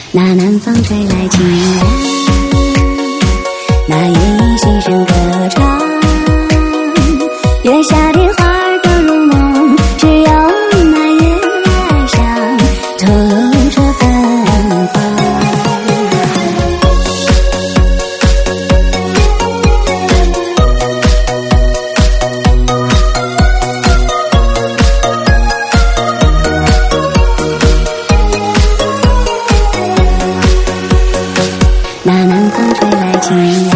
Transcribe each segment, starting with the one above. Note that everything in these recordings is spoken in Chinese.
那南方吹来清凉，那夜莺细声歌唱，月下的花儿都入梦，只有那夜来香吐露着芬芳。那南风吹来清凉，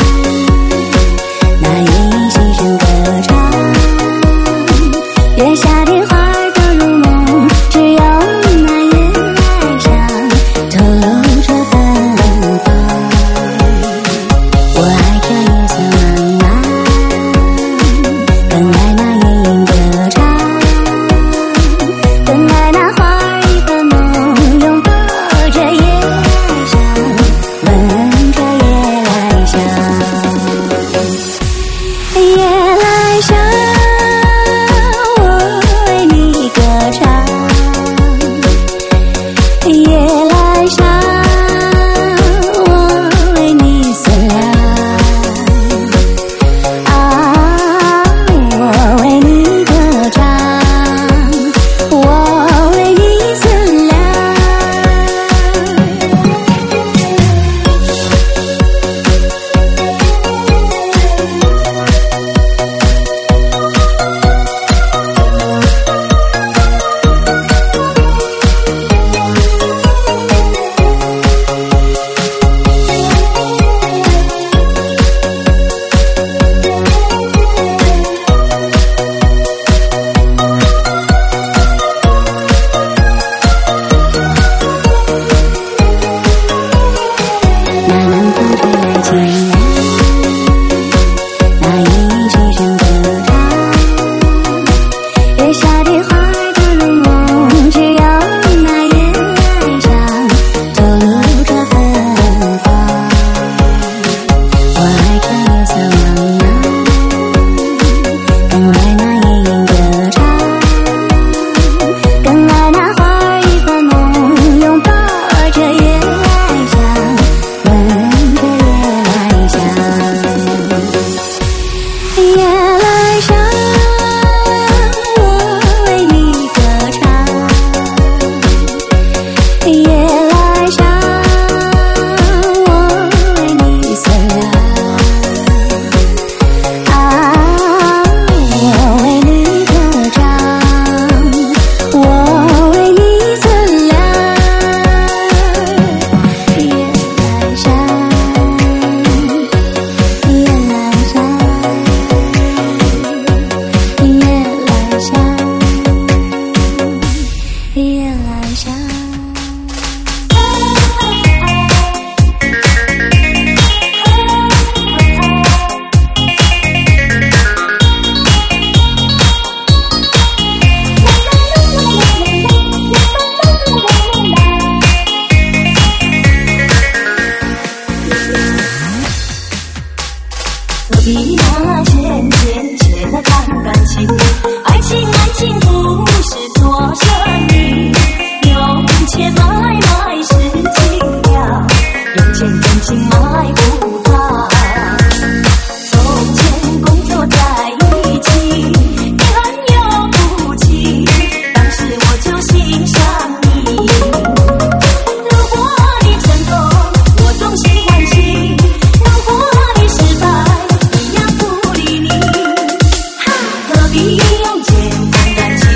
那夜莺细声歌唱，月下的花儿都入梦，只有那夜来香吐露着芬芳。我爱这夜色茫茫，更爱那夜莺歌唱，更爱那花儿一般浓，拥抱着夜来香，闻着夜来香。夜来香，我为你歌唱，夜来香，我为你思量，我为你歌唱，我为你思量。那南风吹来清凉，那夜莺细声歌唱，月下的花儿都入梦，只有那夜来香吐露着芬芳。我爱这夜色茫茫，更爱那夜莺歌唱，更爱那花儿一般浓，拥抱着夜来香，闻着夜来香。夜来香，我为你歌唱，夜来香，我为你思量，我为你歌唱，我为你思量。夜来香，夜来香，夜来香。 何必那浅浅浅的谈感情，爱情爱情不是做生意，用钱买卖是情调，用钱真情买不到。从前工作在一起，你很有骨气，当时我就欣赏你。如果你成功，我总是欢喜；如果你失败，一样不理你。何必用钱谈感情？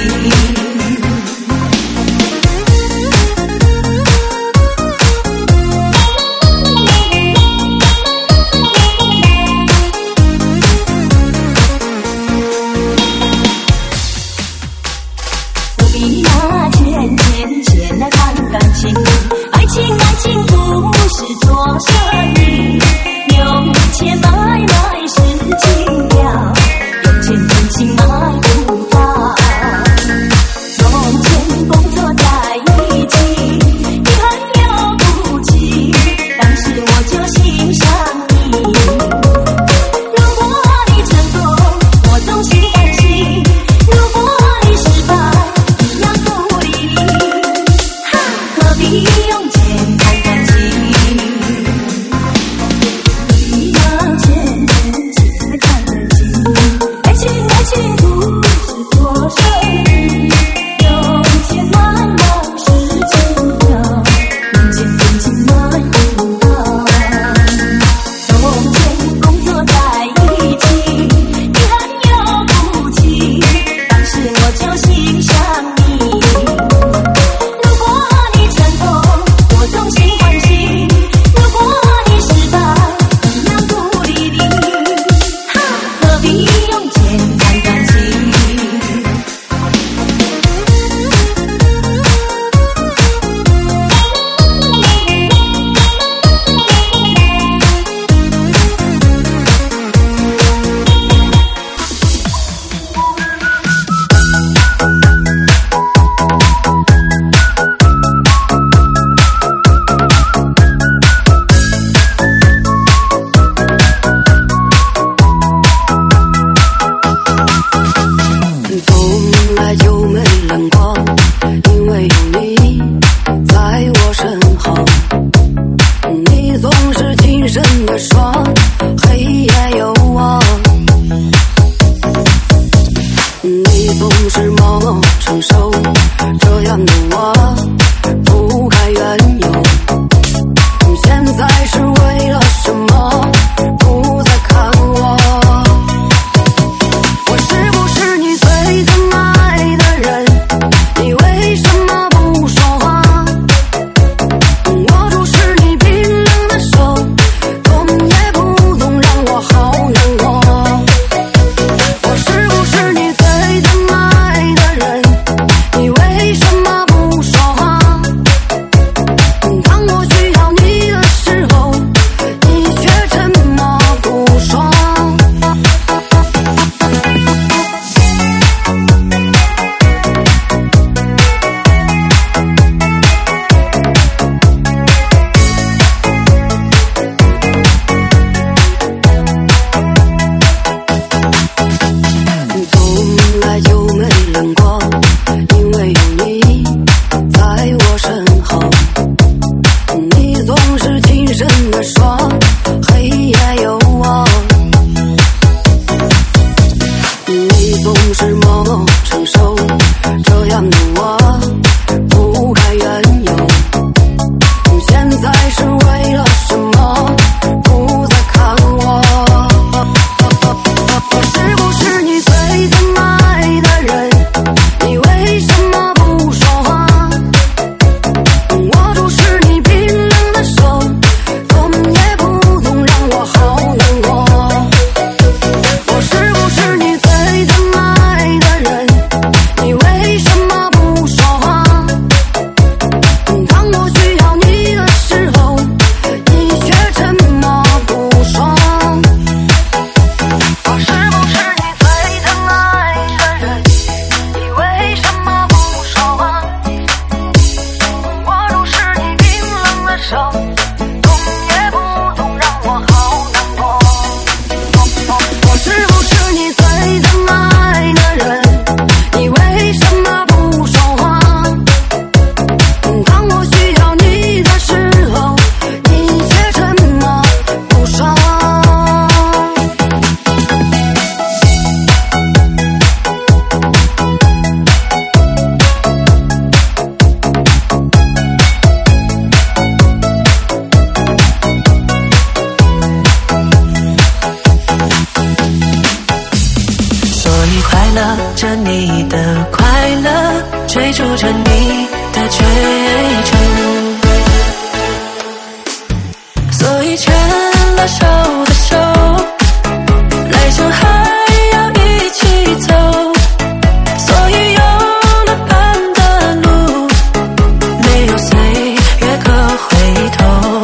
不必拿钱钱钱来谈感情，爱情爱情不是做生意，用钱买卖是情调，用钱真情买不到。从前工作在一起，你很有骨气，当时我就欣赏你。如果你成功，我总是欢喜；如果你失败，一样不理你。何必用钱谈的说，黑夜有我。你总是默默承受，这样的我不该缘由。现在是为了什么不再看我？我是不是你最疼爱的人？你为什么不说话？握住是你冰冷的手，动也不动，让我好难过。我是不是你最疼爱的人？你为什么不说话？当我需要你的时候，你却沉默不说。从来就没冷过，因为有你在我身后。你总是轻声地说，黑夜有我。你总是默默承受，这样的我不该缘由。现在是为了什么不再看我？我是不是你最疼爱的人？你为什么不说话？握住是你冰冷的手，动也不动，让我好难过。我是不是你最疼爱的人？你为什么不说话？当我需要你的时候，你却沉默不说。我是不是你最疼爱的人？你为什么不说话？握住是你冰冷的手，动也不动，让我好难过。我是不是你最疼爱的人？你为什么不说话？当我需要你的时候，你却沉默不说。 所以快乐着你的快乐，追逐着你的追逐，所以牵了手的手，来生还要一起走，所以有了伴的路，没有岁月可回头。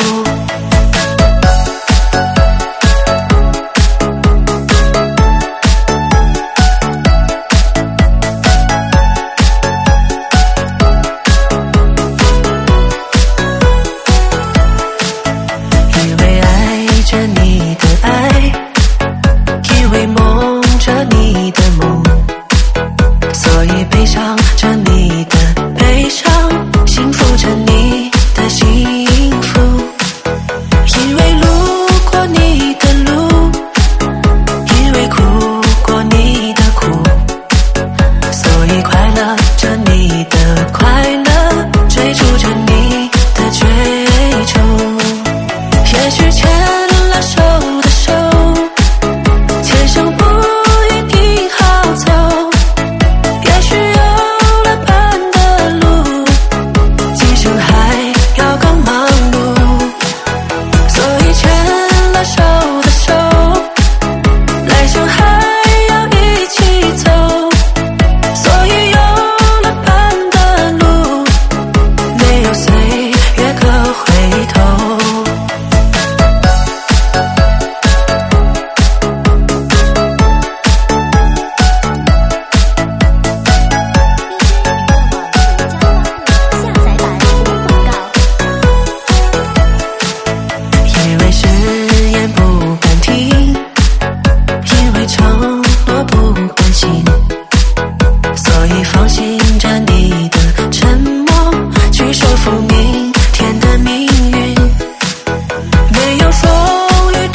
以为爱着你的爱，以为梦着你的梦，所以悲伤着你的悲伤，幸福着你的幸福。因为路过你的路，因为哭过你的苦，所以快乐着你的快乐，追逐着你的追逐。也许牵了手的手，前生不一定好走，也许有了伴的路，今生还要更忙碌。所以牵了手的手，来生还要一起走，所以有了伴的路，没有岁月可回头。以为誓言不敢听，以为承诺不甘心，所以放心着你的沉默，去说服明天的命运。没有风雨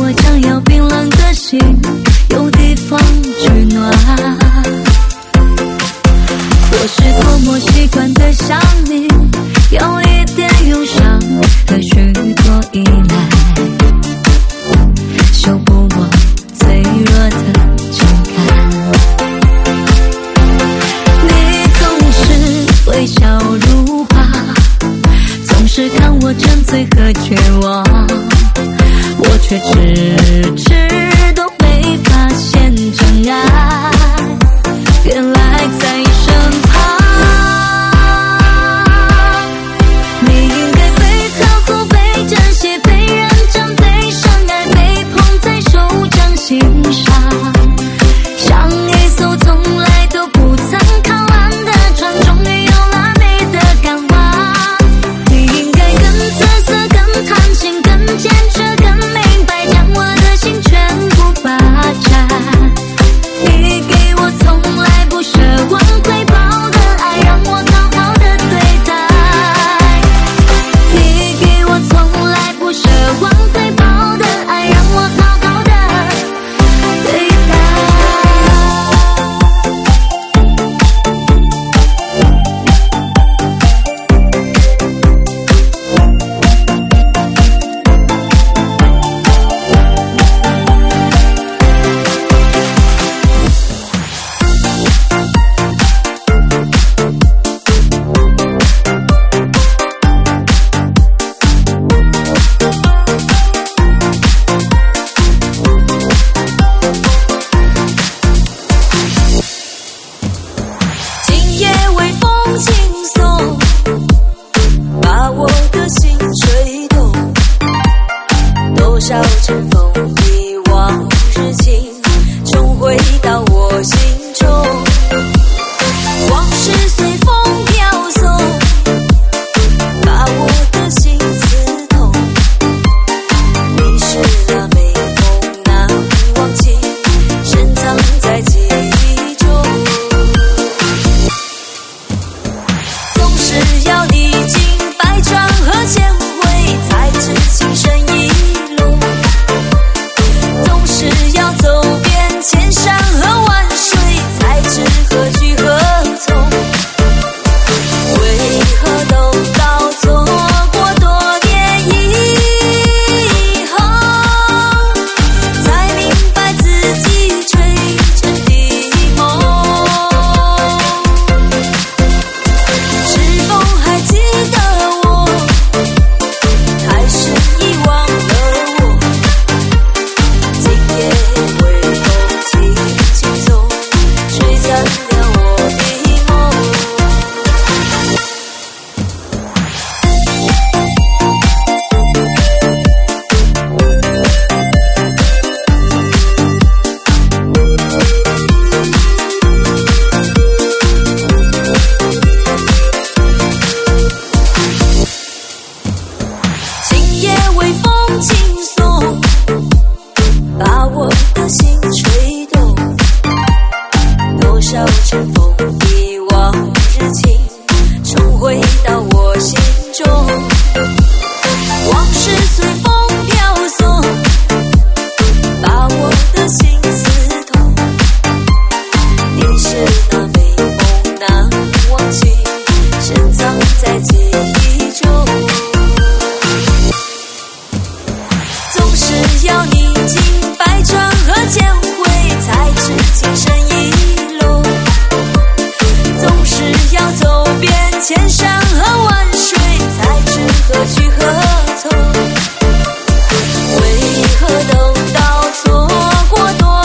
我将要冰冷的心有地方取暖。我是多么习惯的想你，有一点忧伤和许多依赖，修不我脆弱的情感。你总是微笑如花，总是看我沉醉和绝望，我却迟迟都没发现真爱原来在身旁。你应该被呵护、被珍惜、被认真、被深爱、被捧在手掌心上，像一艘从来都不曾看完的船，终于有了你的港湾。你应该更自私、更贪心、更坚持、更明白，将我的心全部霸占。你给我从来不奢望回报的爱，让我好好的对待。你给我从来不奢望回报的爱，让我好好的对待。 今夜微风轻送，把我的心吹动，多少尘封遗忘日情，重回到我心中。往事随风飘送，把我的心刺痛，你是那美梦难忘记，深藏在记忆中。总是要历经百转和千回，才知情深意浓。总是要走遍千山和万水，才知何去何从。为何等到错过多年以后，才明白自己吹成的梦。是否还记得我，还是遗忘了我？今夜微风轻轻送，吹散了我的梦。今夜微风轻送，把我的心吹动，多少尘封遗忘日情，重回到我心中。往事随风飘送，把我的心刺痛，你是那美梦难忘记，深藏在记忆中。总是要历经百转和千回，才知情深意浓。总是要走遍千山和万水，才知何去何从。为何等到错过多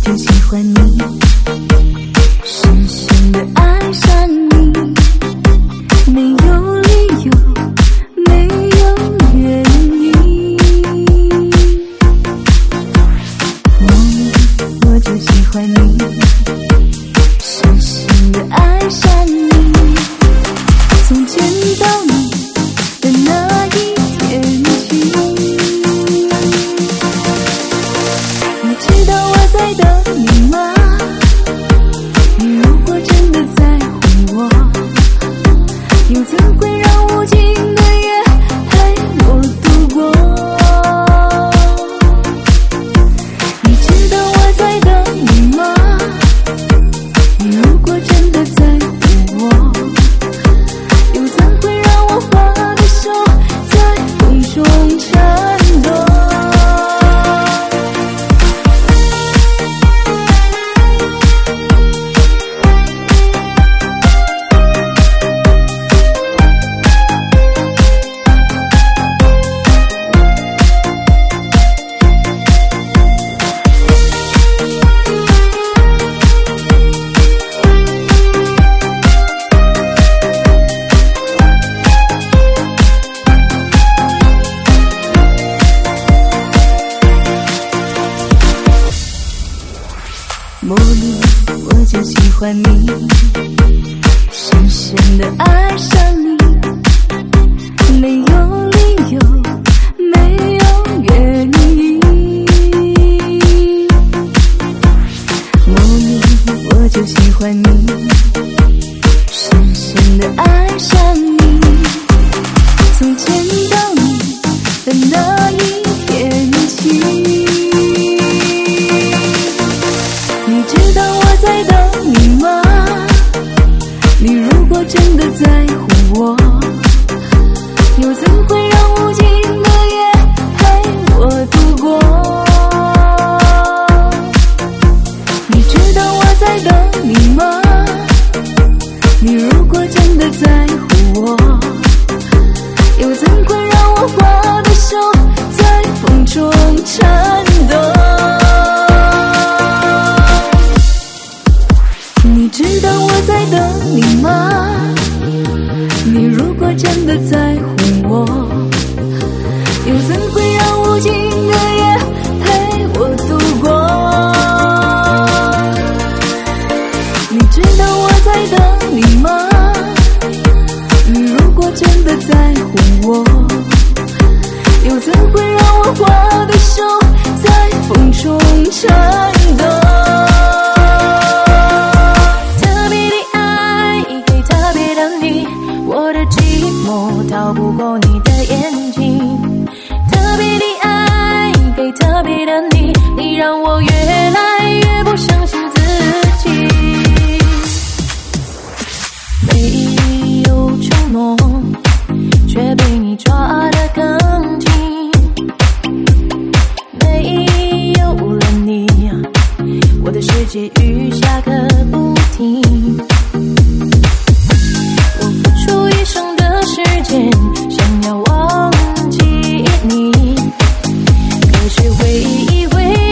就喜欢你，深深的爱上你，没有理由，没有原因。我就喜欢你，深深的爱上你，从见到你的那一天起。你知道我在等你吗？你如果真的在乎我，又怎会让无尽的夜陪我度过？你知道我在等你吗？你如果真的在乎我，又怎会让我花的手在风中颤抖？茉莉，我就喜欢你，深深的爱上你，没有理由，没有原因。茉莉，我就喜欢你，深深的爱上你，从见到你的那一天起。你知道我在等你吗？你如果真的在乎我，又怎会让无尽的夜陪我度过？你知道我在等你吗？你如果真的在乎我，又怎会让我花的手在风中颤抖？你知道我在等你吗？你如果真的在乎我，又怎会让无尽的夜陪我度过？你知道我在等你吗？你如果真的在乎我，又怎会让我花的手在风中颤抖？ 逃不过你的眼睛，特别的爱给特别的你，你让我越来越不相信自己。没有承诺，却被你抓得更紧。没有了你，我的世界雨下个不停。我付出一生的时间，想要忘记你，可是回忆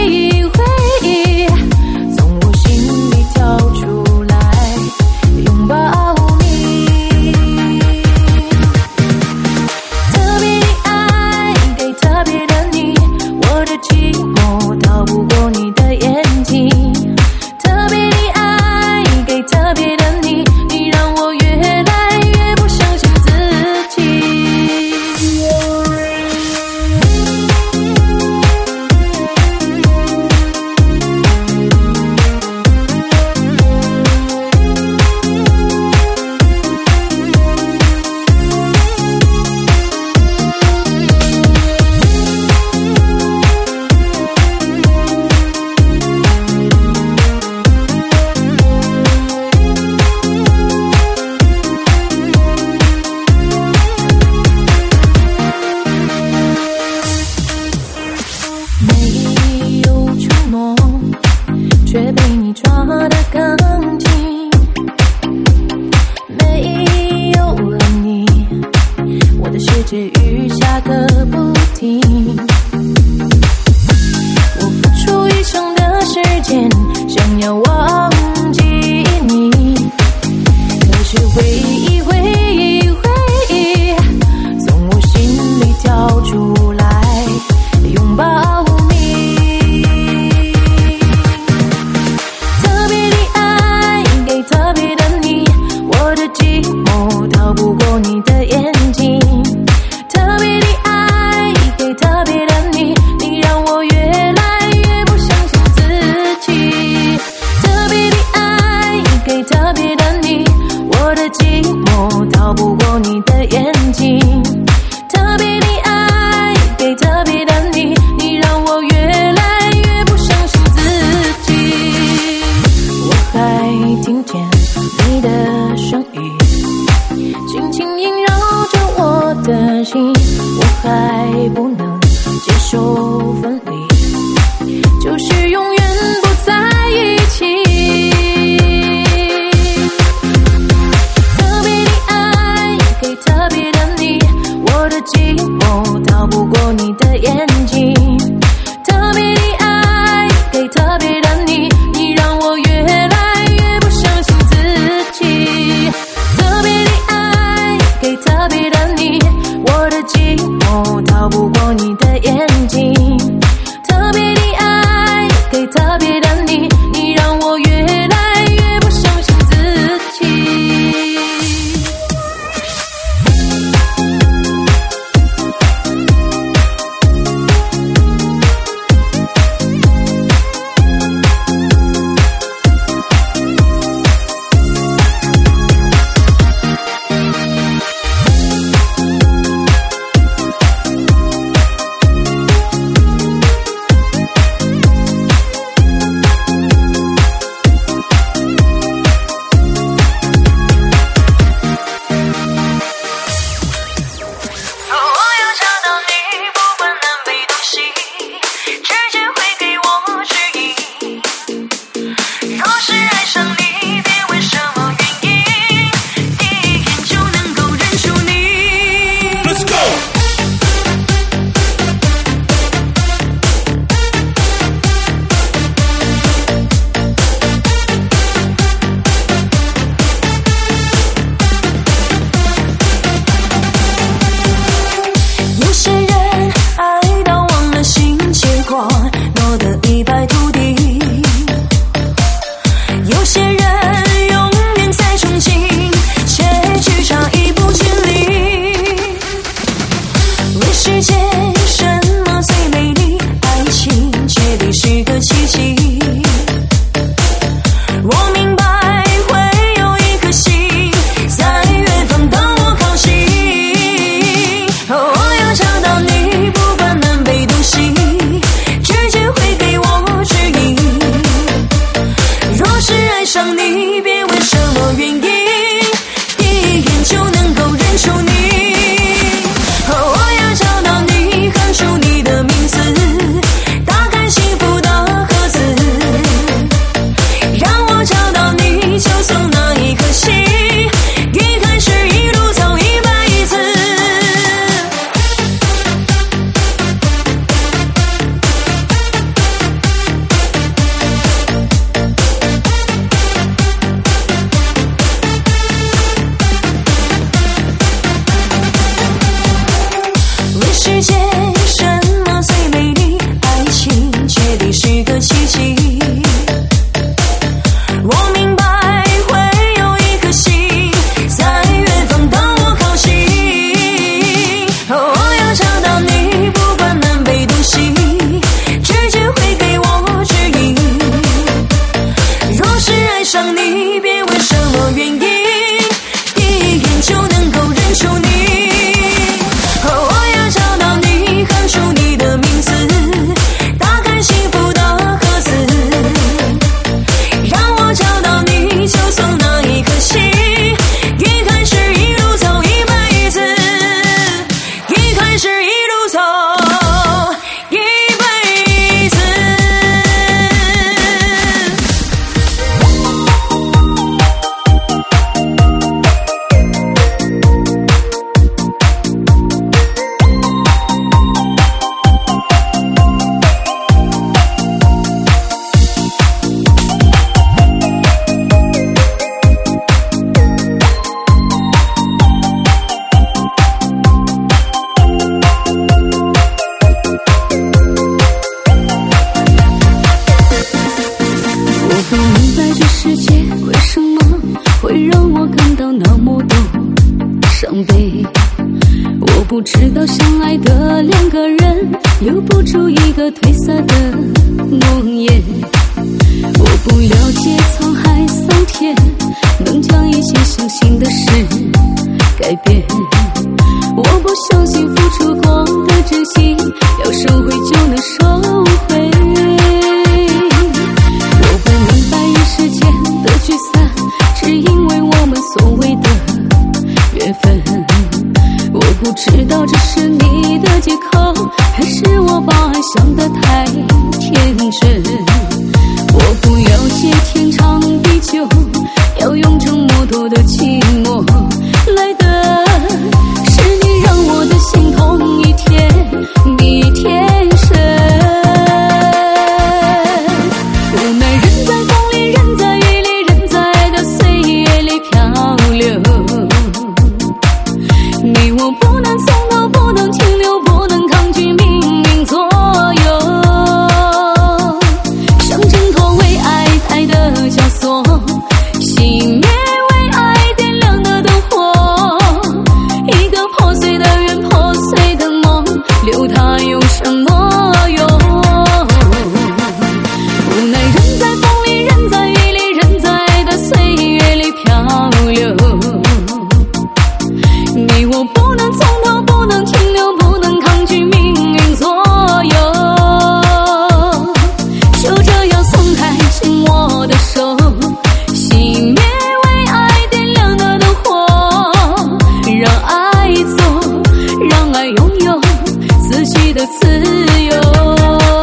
从我心里跳出来，拥抱你。特别的爱给特别的你，我的寂寞逃不过你的眼睛。特别的爱给特别的特别的你，你让我越来越不相信自己。 不知道相爱的两个人留不住一个褪色的诺言。我不了解沧海桑田能将一些相信的事改变。我不相信付出过的真心要收回就能收回。我不明白一时间的聚散只因为我们所谓的缘分。我不知道这是你的借口还是我把爱想得太天真。我不了解天长地久要用这么多的寂寞来的是你让我的心痛一天比一天深。无奈人在风里人在雨里人在爱的岁月里漂流。你我不能从头不能停留不能抗拒命运左右。想挣说，熄灭为爱点亮的灯火，一个破碎的圆，破碎的梦，留它有什么用？无奈人在风里，人在雨里，人在的岁月里漂流。你我不能从头，不能停留，不能抗拒命运左右，就这样松开紧握的手，熄灭为爱点亮的灯火，让爱走，让爱拥有自己的自由。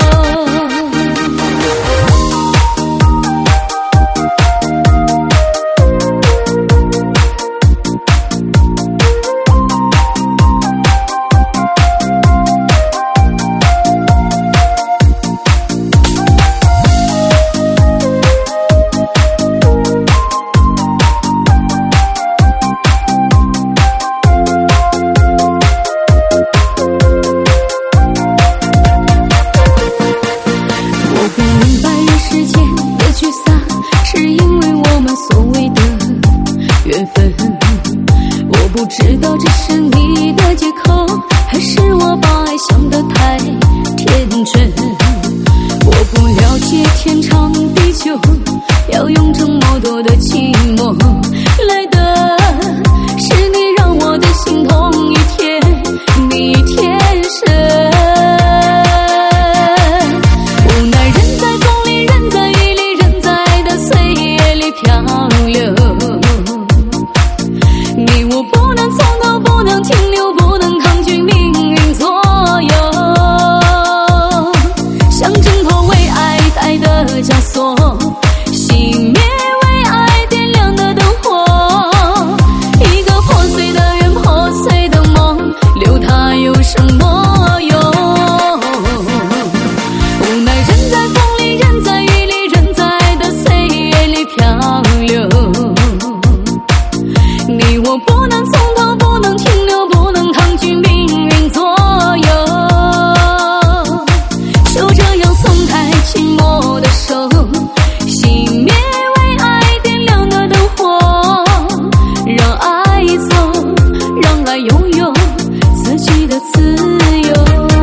不知道这是你的借口，还是我把爱想得太天真。我不了解天长地久，要用这么多的寂寞来的，是你让我的心痛一天比一天深。无奈人在风里，人在雨里，人在的岁月里漂流。你我不能从头，不能停留，不能抗拒命运左右，像挣脱为爱戴的枷锁，熄灭为爱点亮的灯火，一个破碎的圆，破碎的梦，留它有什么用？无奈人在风里，人在雨里，人在的岁月里漂流。你我不能从头，不能停留，不能抗拒命运左右，就这样松开紧握的手，熄灭为爱点亮的灯火，让爱走，让爱拥有自己的自由。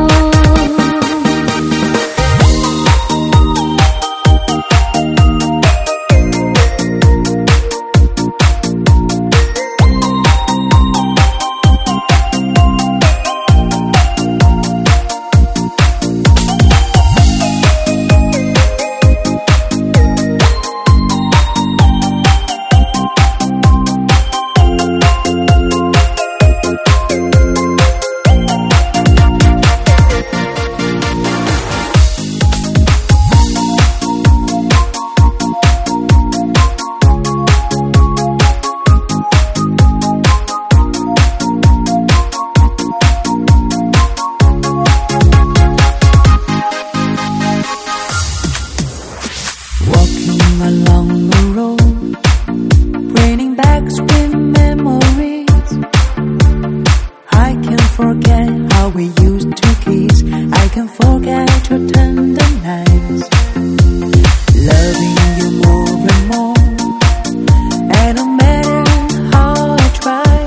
Along the road, bringing back sweet memories. I can't forget how we used to kiss. I can't forget your tender nights, loving you more and more. And no matter how I try,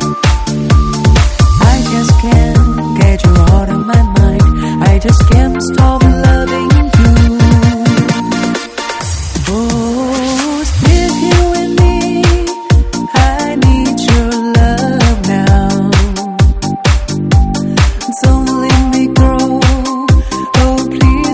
I just can't get you out of my mind. I just can't stop loving you. Please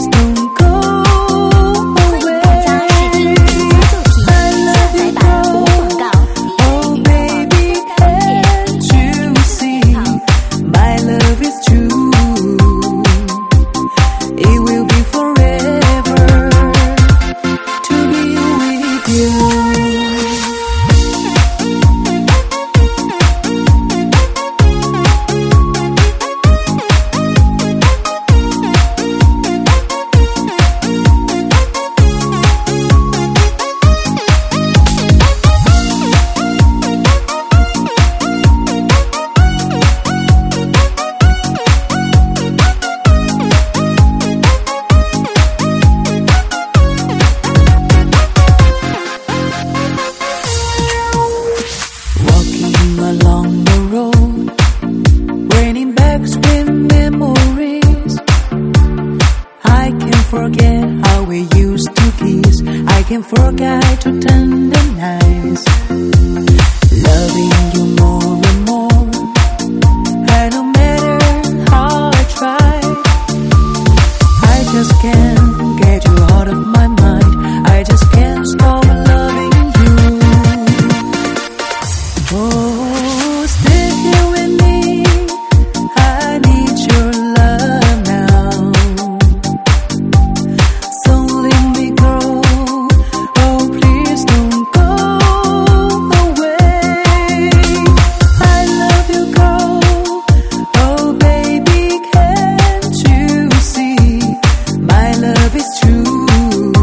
kiss, I can't forget to tenderize. Loving you more and more, and no matter how I try, I just can't get you out of my mind. I just can't stop loving you. Oh, stay here with me, I need your love now. So let me go, oh please don't go away. I love you, girl, oh baby, can't you see my love is true?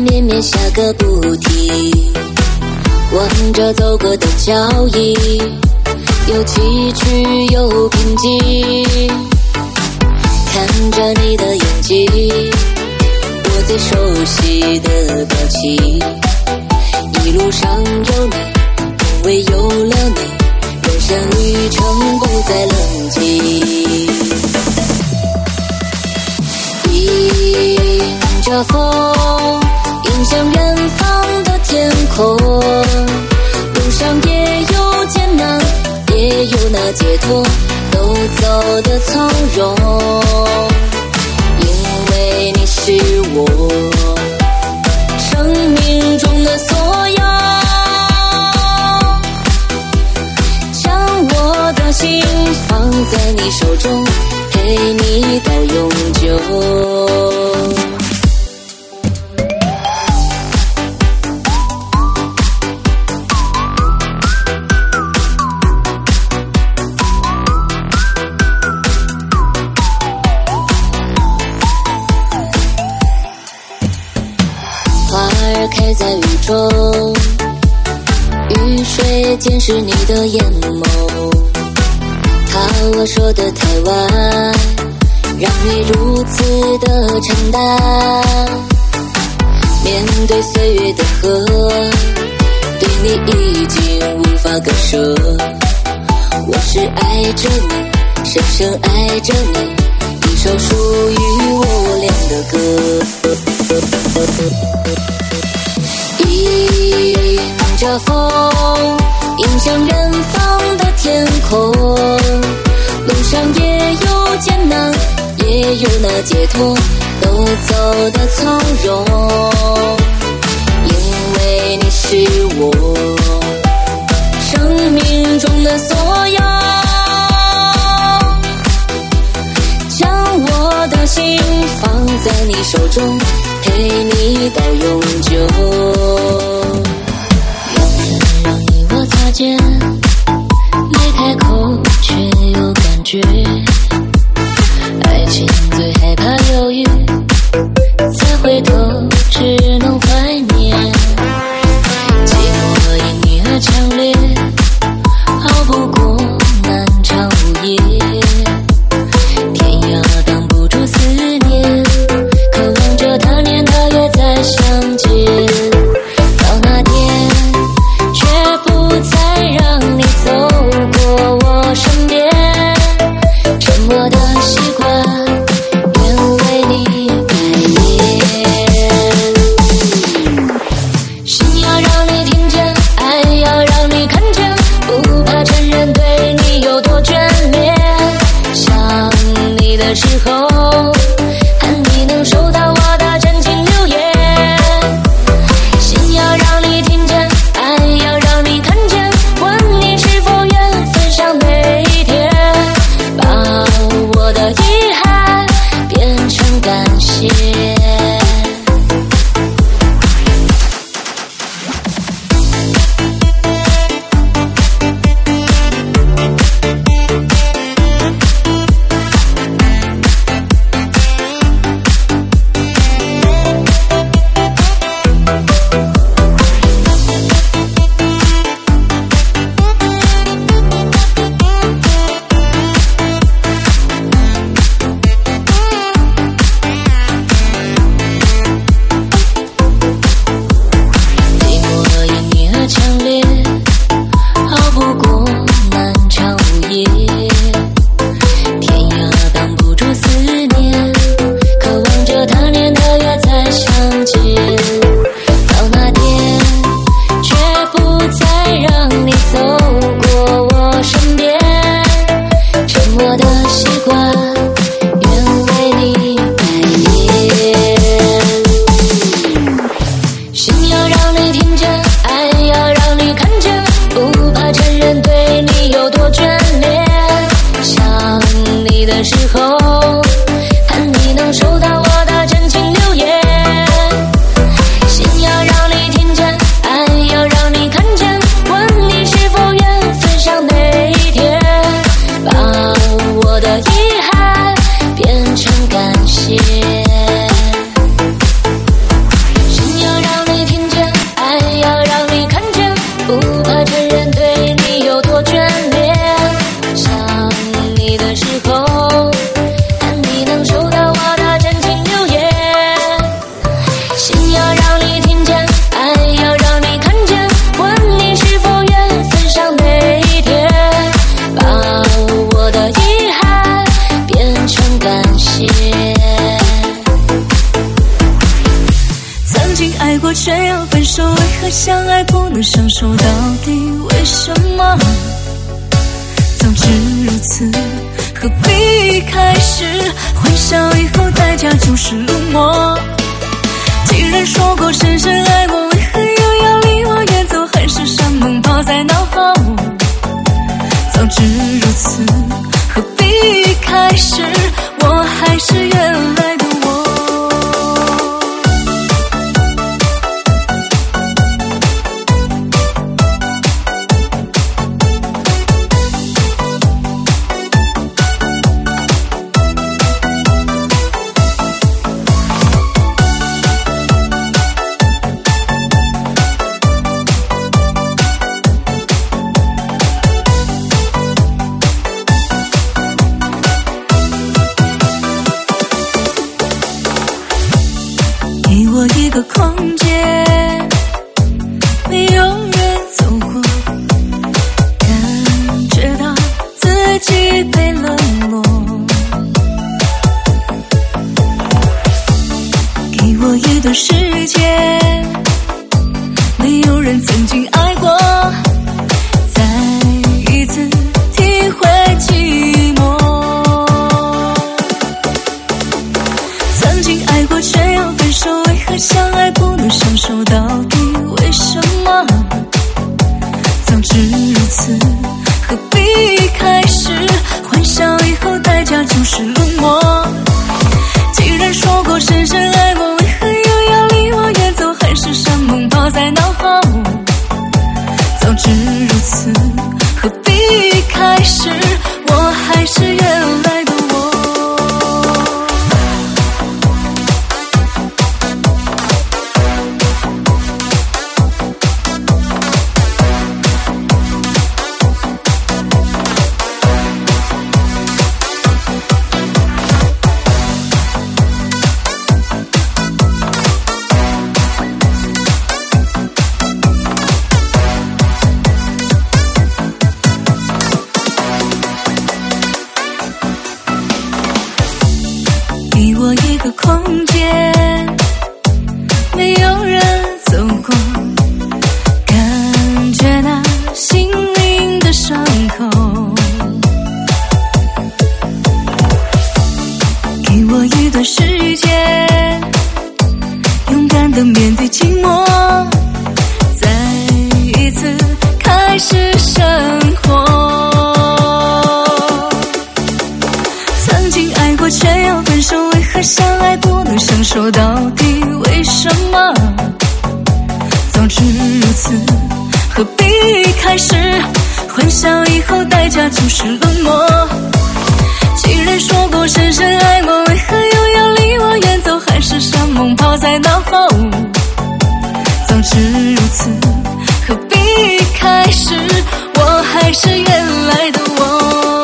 绵绵下个不停，望着走过的脚印，有崎岖有平静，看着你的眼睛，我最熟悉的表情，一路上有你，因为有了你，人生旅程不再冷静。迎着风，迎向远方的天空，路上也有艰难，也有那解脱，都走得从容，因为你是我生命中的所有，将我的心放在你手中，陪你到永久。花儿开在雨中，雨水溅湿你的眼眸，他我说的太晚，让你如此的承担，面对岁月的河，对你已经无法割舍，我是爱着你，深深爱着你，一首属于我俩的歌。迎着风，迎向远方的天空，路上也有艰难，也有那解脱，都走得从容，因为你是我生命中的所有，将我的心放在你手中，陪你到永久。让你我擦肩，没开口却有感觉，爱情最害怕犹豫，再回头只能怀念，寂寞因你而强烈，熬不过漫长午夜，天涯挡不住思念，渴望着他年他月再相见，到那天却不再让爱过却要分手，为何相爱不能相守？到底为什么？早知如此，何必开始？欢笑以后代价就是冷漠。既然说过深深爱我，为何又要离我远走？海誓山盟抛在脑后。早知如此，何必开始？我还是原来的我。给我一个空间，没有人走过，感觉到自己被冷落。给我一段时间，没有人曾经爱过，再一次体会寂寞。曾经爱过却要分手，为何相爱不能相守？到底为什么？早知如此，何必开始？欢笑以后代价就是冷漠。既然说过深深爱我，为何又要离我远走？海誓山盟抛在脑后。早知如此，何必开始？我还是原来的我。给我一个空间，没有人走过，感觉那心灵的伤口。给我一段时间，勇敢地面对寂寞，再一次开始生活。曾经爱过却要分手，为何相爱不能相守？到底为什么？早知如此，何必开始？欢笑以后代价就是冷漠。既然说过深深爱我，为何又要离我远走？海誓山盟抛在脑后。早知如此，何必开始？我还是原来的我。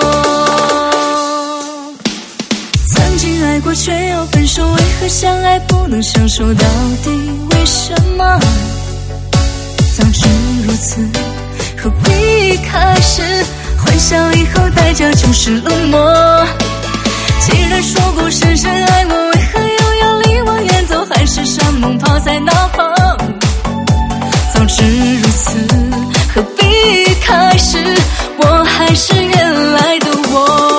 曾经爱过却要分手，为何相爱不能相守？到底为什么？早知如此，何必开始？欢笑以后代价就是冷漠。既然说过深深爱我，为何又要离我远走？海誓山盟抛在脑后。早知如此，何必开始？我还是原来的我。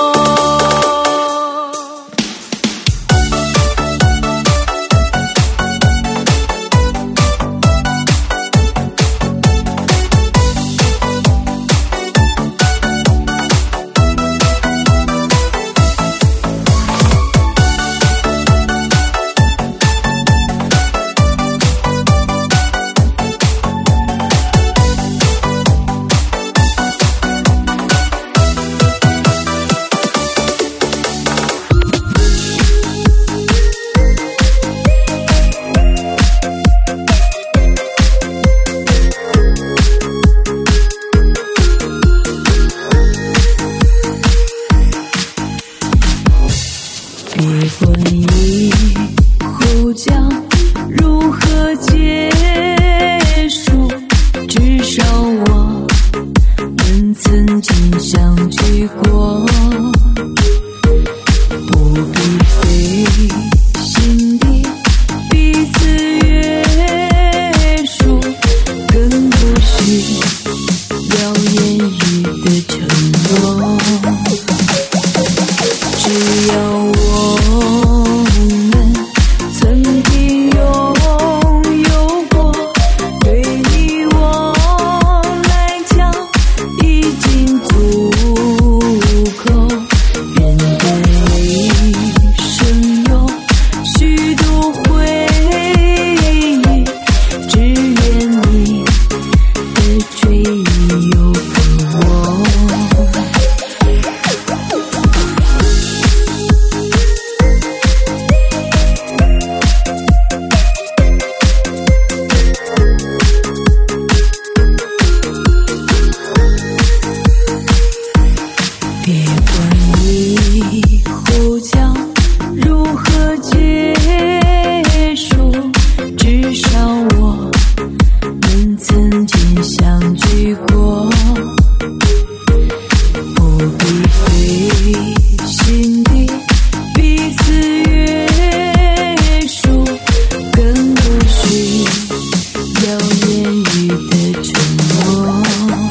我们曾经相聚过，不必费心地彼此约束，更不需要言语的承诺。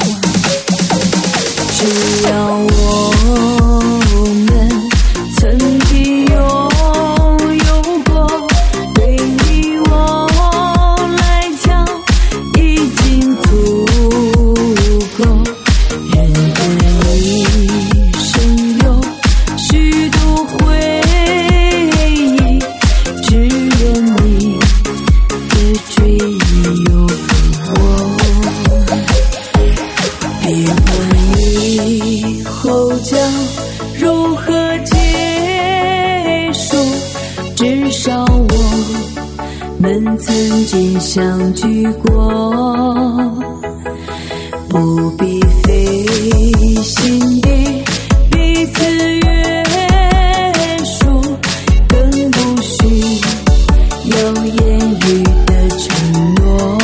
只要我们曾经拥有过，对你我来讲已经足够。人的一生有许多回忆，只愿你的追忆有个我。别问以后将如何结束，至少我们曾经相聚过，不必费心地彼此约束，更不需要言语的承诺。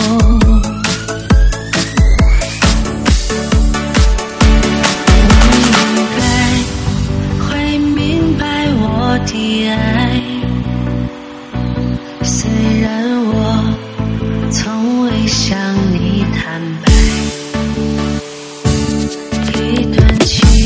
你应该会明白我的爱，虽然我从未向你坦白，一段情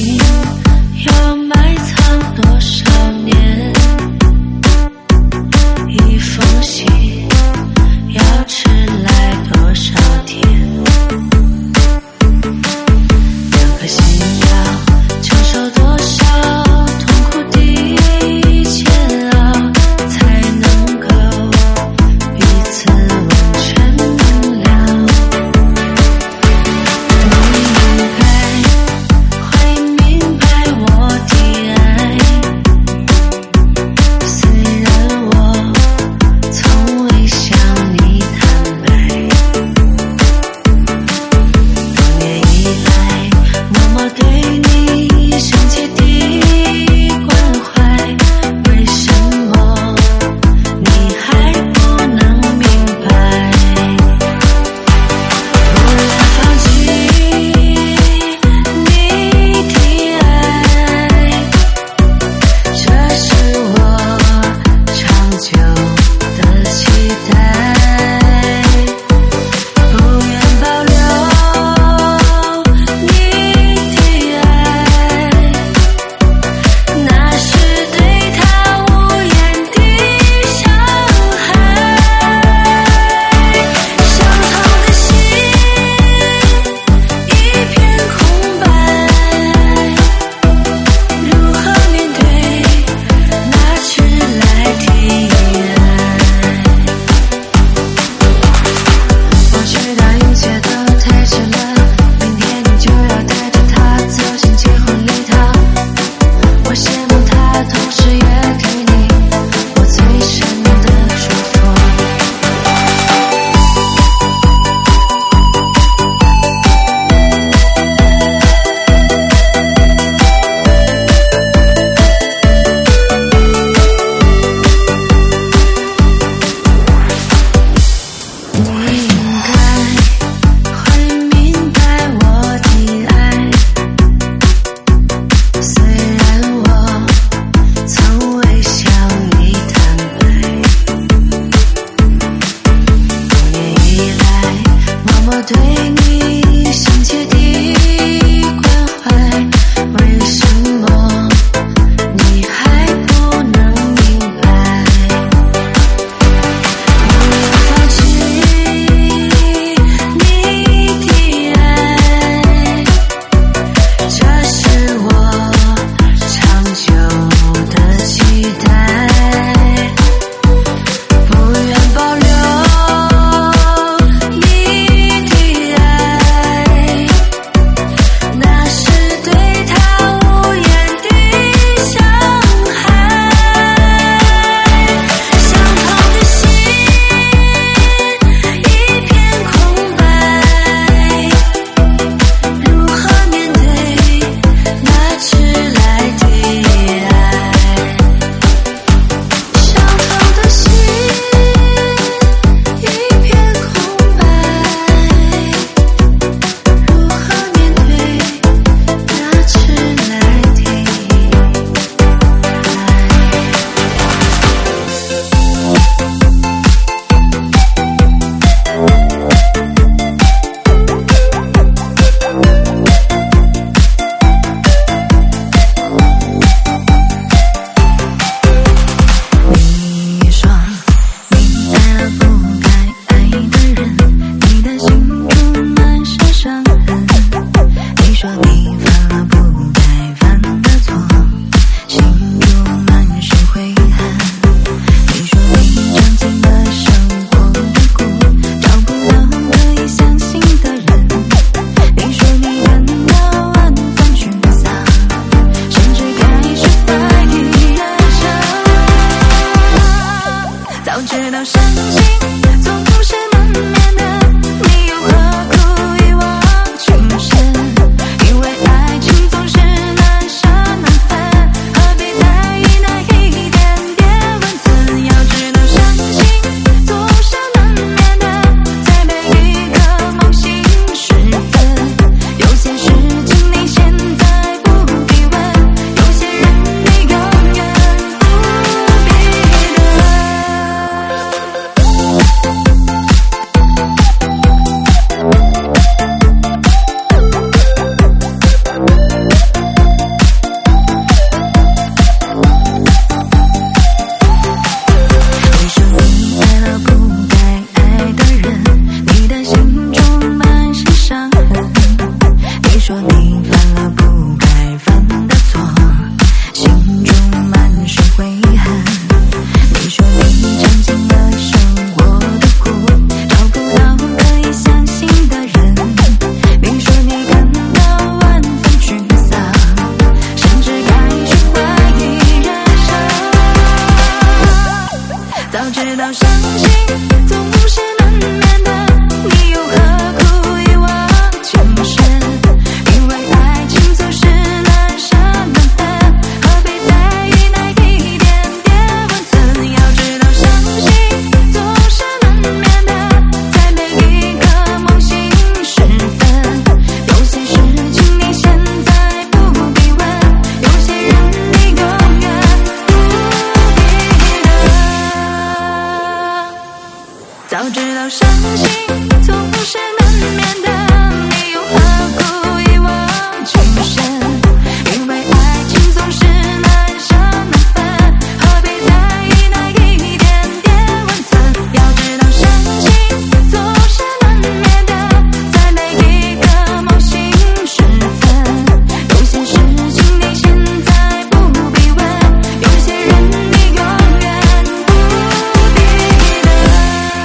心总是难免的，你又何苦一往情深？因为爱情总是难舍难分，何必在意那一点点温存？要知道伤心总是难免的，在每一个梦醒时分。有些事情你现在不必问，有些人你永远不必等。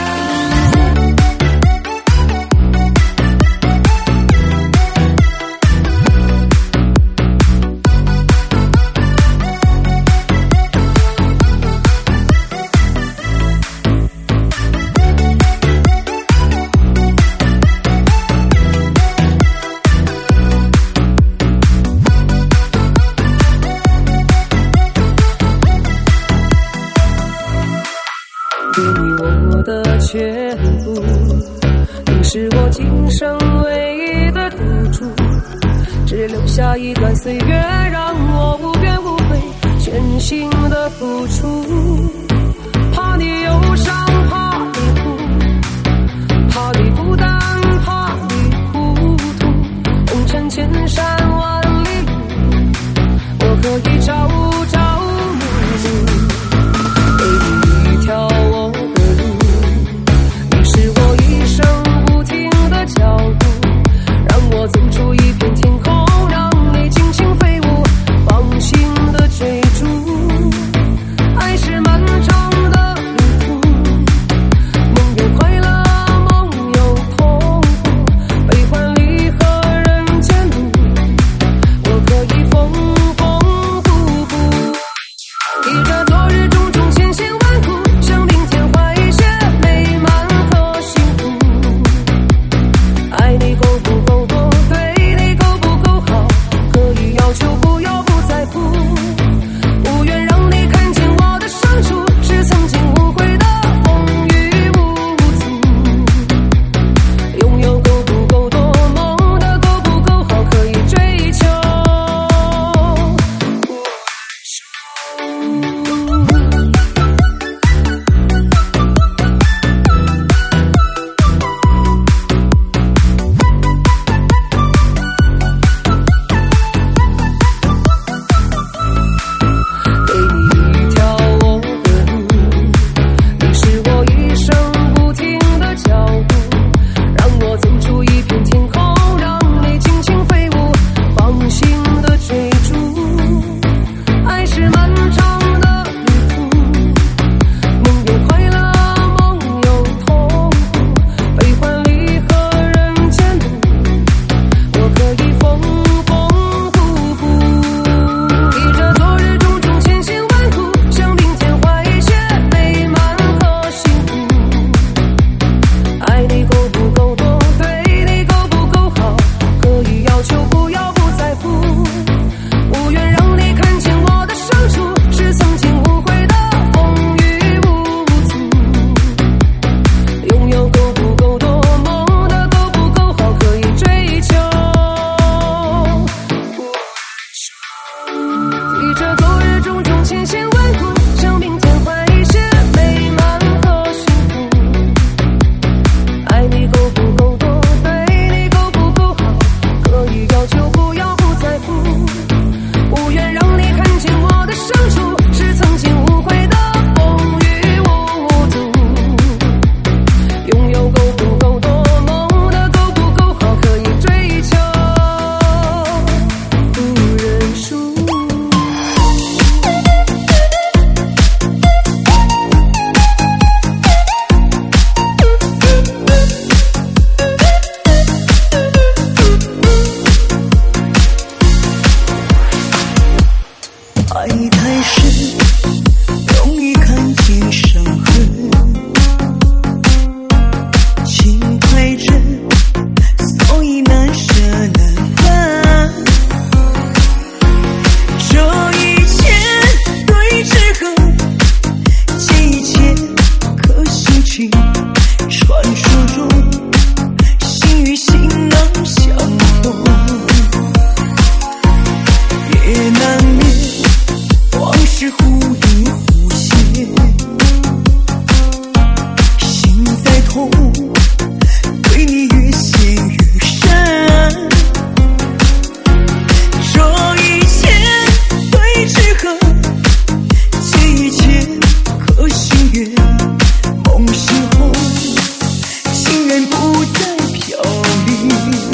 给你我的全部，你是我今生唯一的赌注，只留下一段岁月，让我无怨无悔，全心的付出。怕你忧伤，怕你哭，怕你孤单，怕你糊涂，红尘千山万里路，我可以朝朝暮暮，给你一条我的路，你是我一生不停的脚步，让我走出一片天空，让你尽情飞舞，放心的追逐。爱是漫长的旅途， 不再飘零。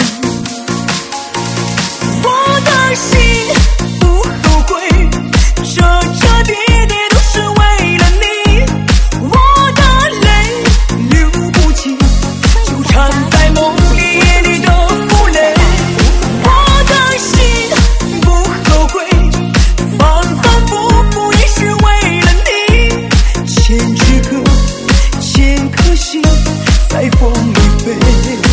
我的心不后悔，彻彻底底都是为了你。我的泪流不尽，纠缠在梦里夜里的负累。我的心不后悔，反反复复也是为了你。千纸鹤，千颗心在风里飞。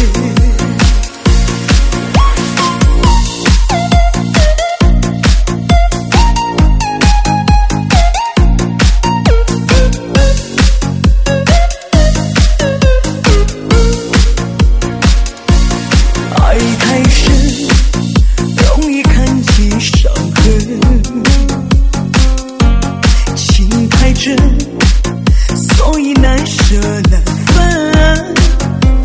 爱太深，容易看见伤痕；情太真，所以难舍难分。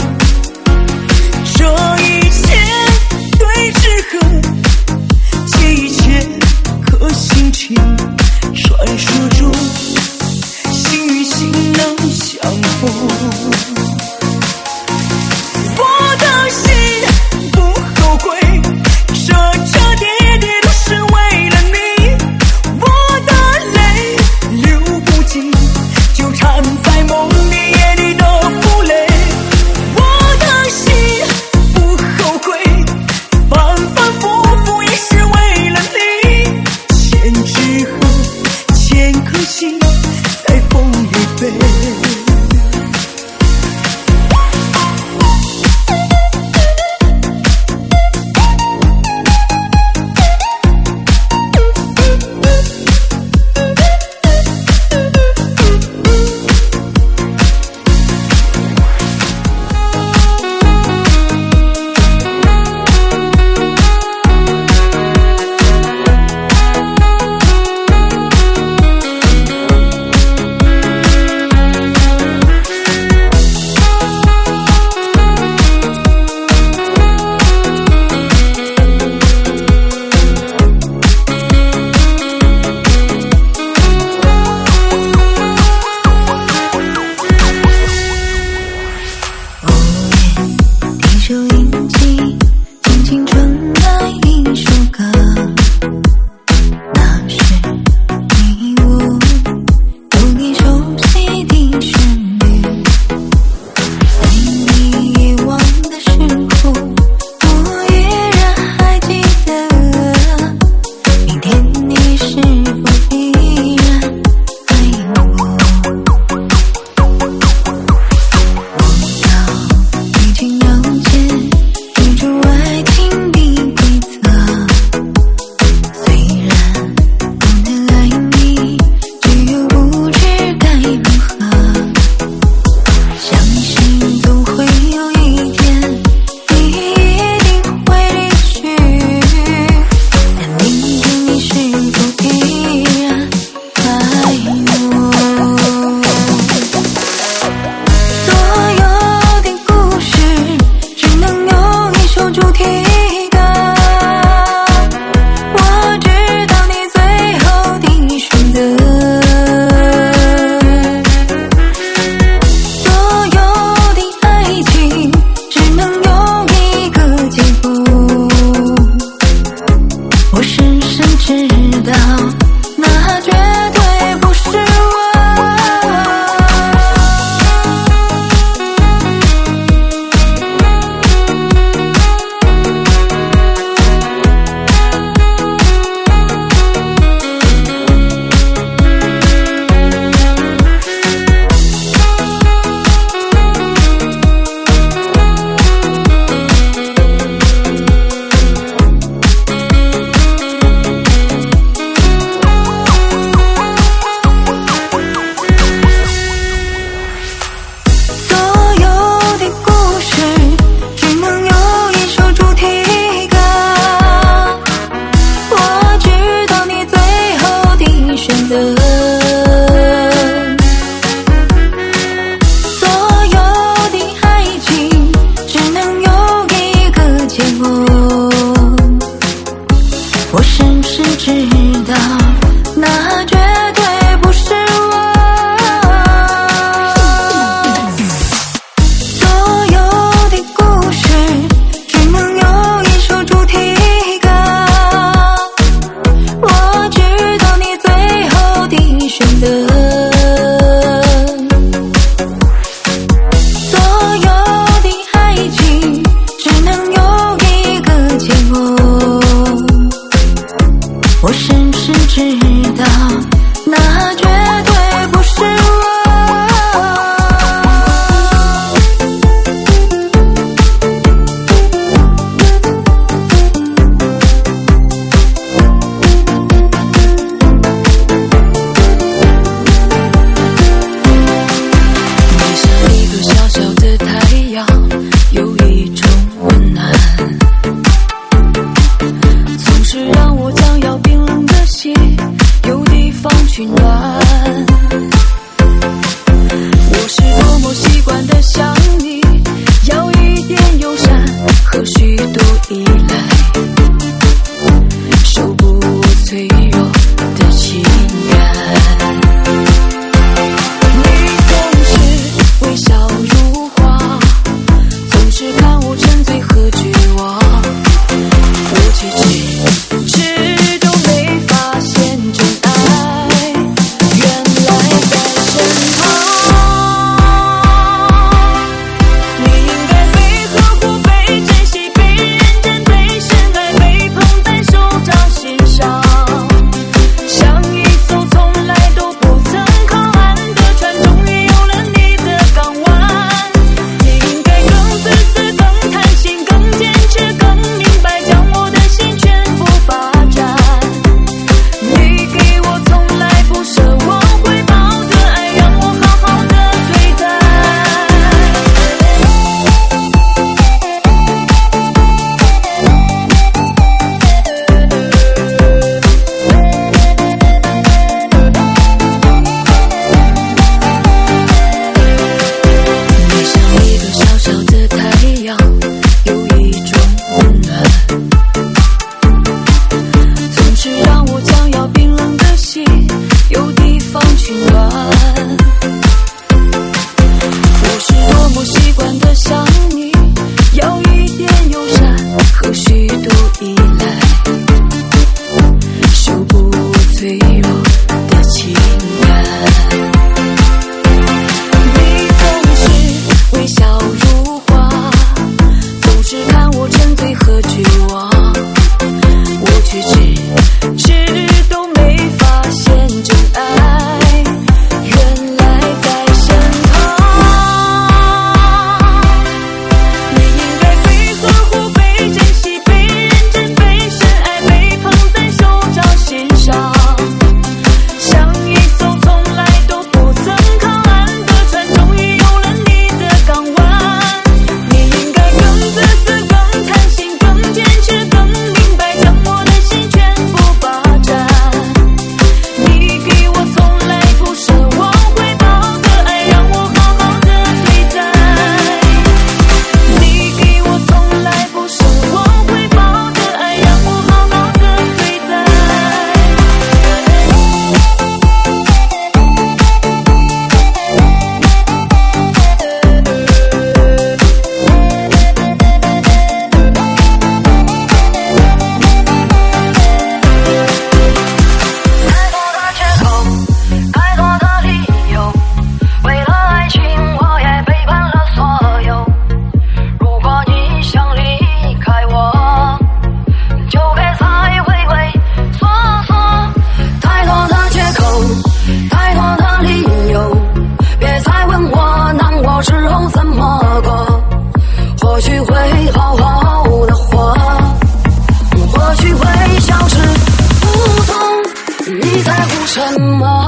或许会好好的活，或许会消失不踪，你在乎什么？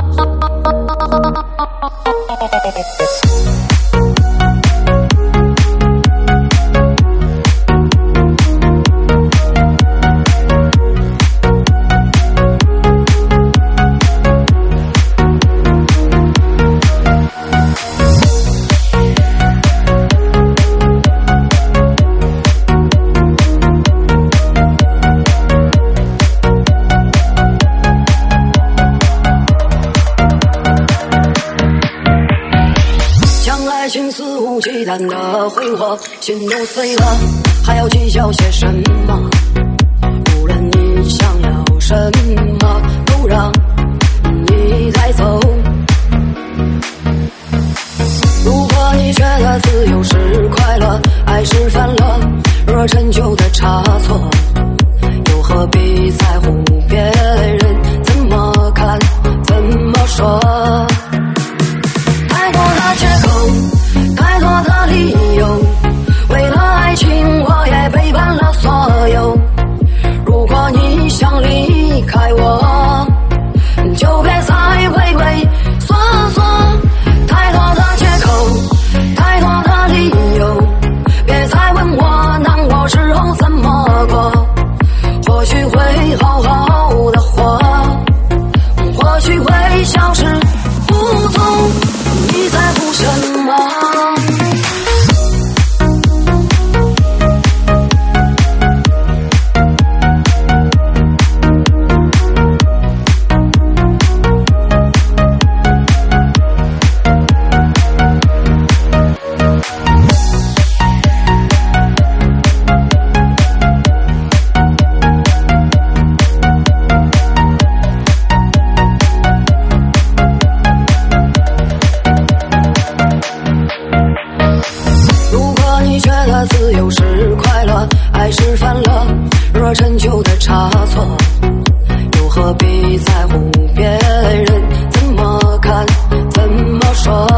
爱情肆无忌惮的挥霍，心都碎了，还要计较些什么？无论你想要什么，都让你带走。如果你觉得自由是快乐，爱是犯了若陈旧的差错，又何必在乎别人怎么看怎么说？太多的借口，太多的理由，为了爱情我也背叛了所有。如果你想离开我，就别再畏畏缩缩。太多的借口，太多的理由，别再问我难过时候怎么过。或许会好好的活，或许会消失不踪，你在乎什么？自由是快乐，爱是犯了若陈旧的差错，又何必在乎别人怎么看怎么说？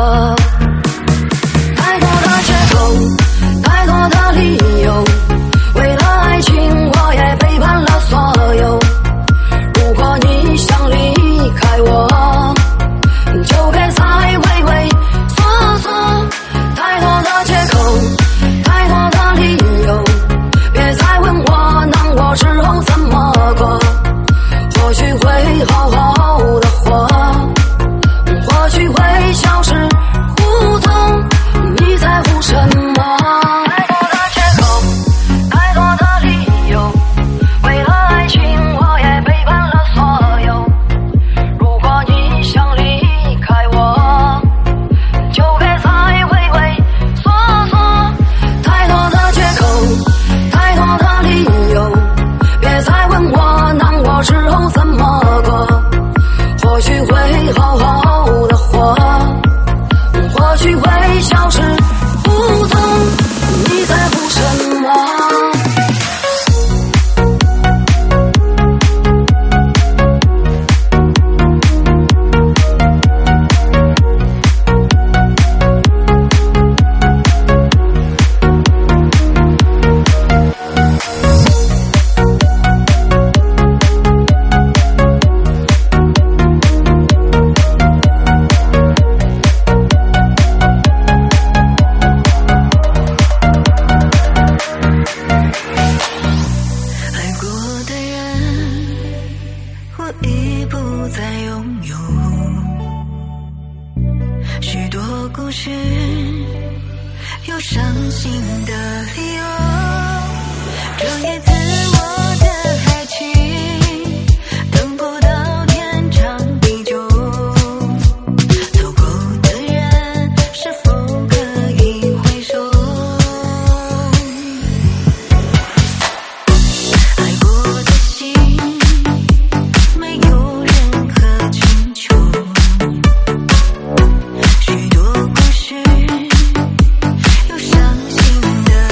太多的借口，太多的理由，为了爱情我也背叛了所有。如果你想离开我，就别再畏畏缩缩。太多的借口，太多的理由，别再问我难过时候怎么过。或许会好好的活，或许会消失不踪，你在乎什么？太多的借口，太多的理由，为了爱情我也背叛了所有。如果你想离开我，就别再畏畏缩缩。太多的借口，太多的理由，别再问我难过时候怎么过。或许会好好的活，或许会消失不踪，你在乎什么？ 已不再拥有许多故事，有伤心的理由，装给自我的爱情，等不到天长地久。走过的人是否可以回首？爱过的心没有任何请求，许多故事有伤心的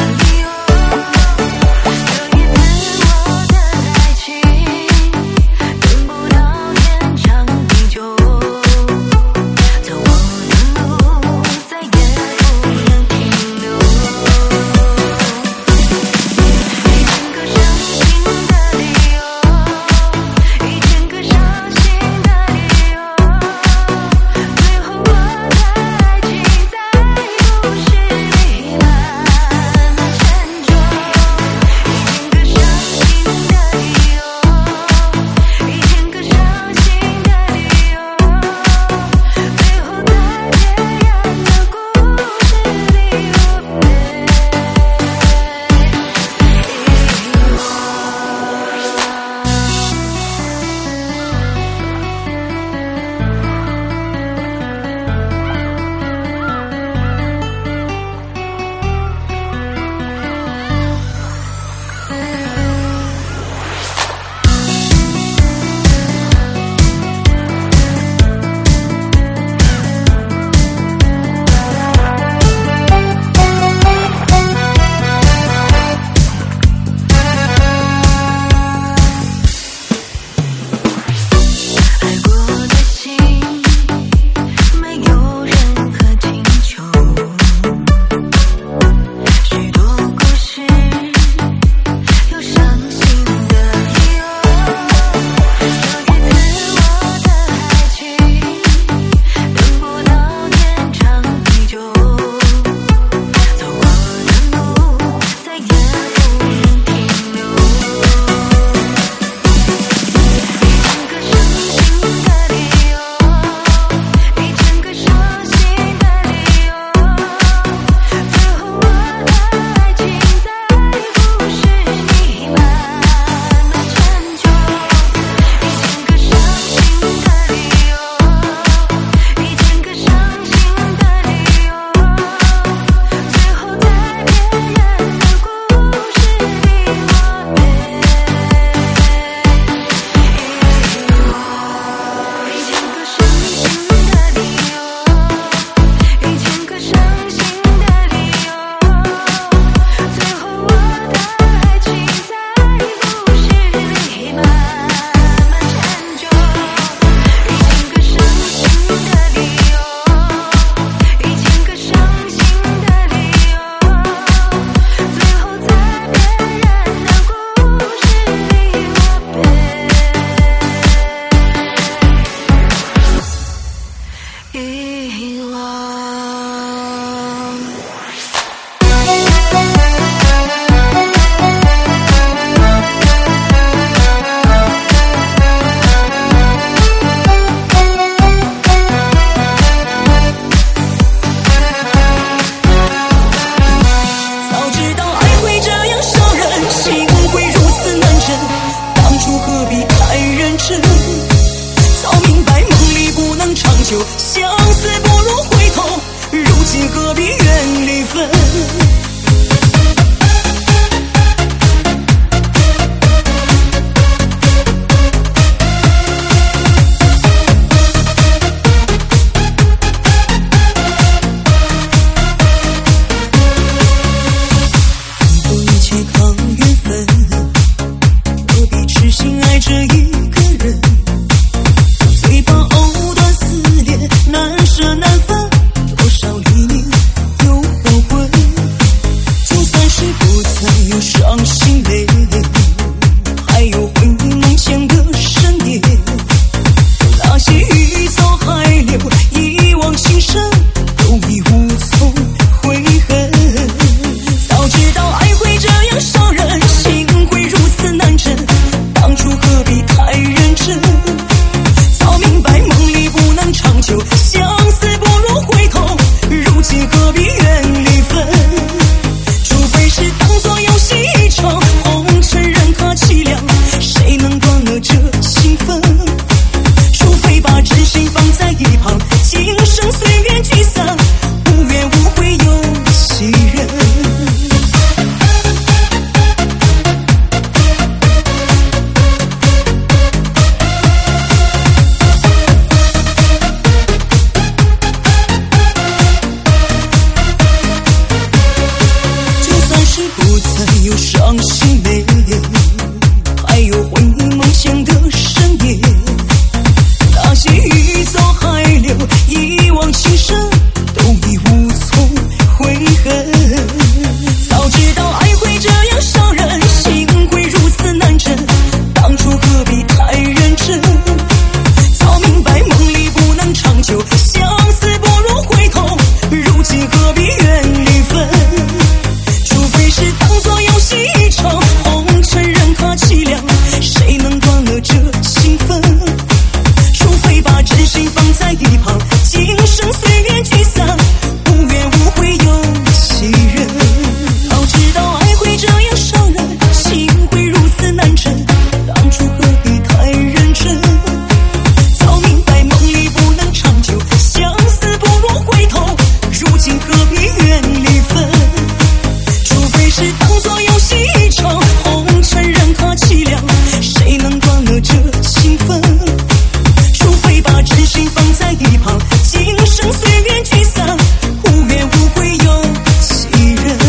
才有伤心泪，还有回忆梦想的深夜。那些欲走还留，一往情深，都已无从悔恨。早知道爱会这样伤人，心会如此难枕，当初何必太认真？早明白梦里不能长久，相思不如回头，如今何必怨离分？除非是当作游戏一场，红尘任它凄凉，谁能断了这情分？除非把真心放在一旁，今生随缘聚散，无怨无悔有几人？早知道爱会这样伤人，心会如此难枕，当初何必太认真？早明白梦里不能长久，相思不如回头，如今何必怨离分？除非是当作游戏一场，红尘任它凄凉，谁能断了这情分？除非把真心放在一旁，今生随缘聚散，无怨无悔有几人？